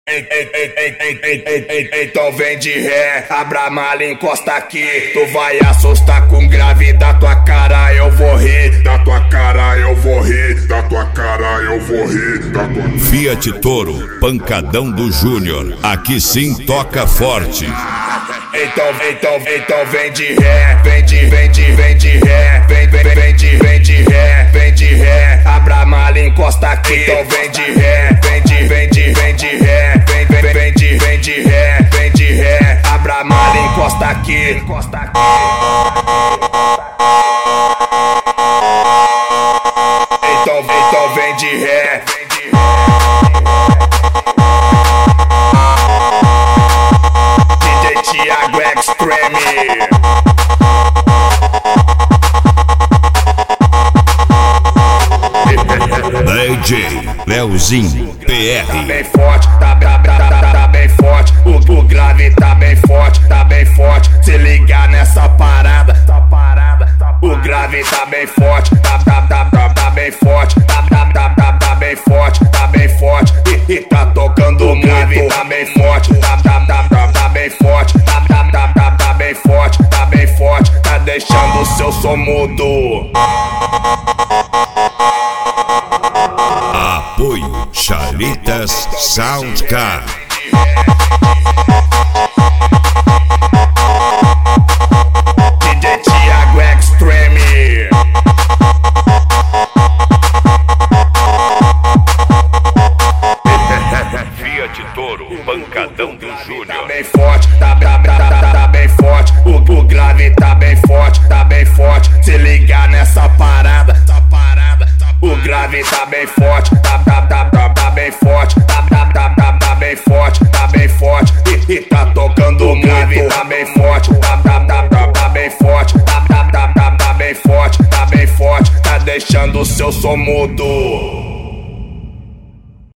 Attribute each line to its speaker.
Speaker 1: Então vem de ré, abra a mala, encosta aqui. Tu vai assustar com grave, da tua cara eu vou rir. Da tua cara eu vou rir, da tua cara eu vou rir, da tua...
Speaker 2: Fiat Toro, pancadão do Júnior, aqui sim toca forte.
Speaker 1: Então vem de ré, vem de ré, vem de ré, abra a mala, encosta aqui. Então vem de ré, vem de ré, vem de ré, abra a mala, encosta aqui. Então vem de ré.
Speaker 2: DJ Leozinho PR.
Speaker 1: Tá bem forte, tá bem forte. O grave tá bem forte, tá bem forte. Se ligar nessa parada, o grave tá bem forte, tá bem forte, tá bem forte, tá bem forte. E tá tocando o grave, tá bem forte, tá bem forte, tá bem forte, tá bem forte. Tá deixando o seu som mudo.
Speaker 2: Apoio Chalitas Soundcar.
Speaker 1: DJ Thiago Extreme.
Speaker 2: Fiat Toro, pancadão do Júnior.
Speaker 1: Tá bem forte, tá bem forte. O grave tá bem forte, tá bem forte. Se ligar nessa parada, o grave tá bem forte, tá bem forte, tá bem forte, tá bem forte. E tá tocando o grave, tá bem forte, tá bem forte, tá bem forte, tá bem forte. Tá deixando o seu som mudo.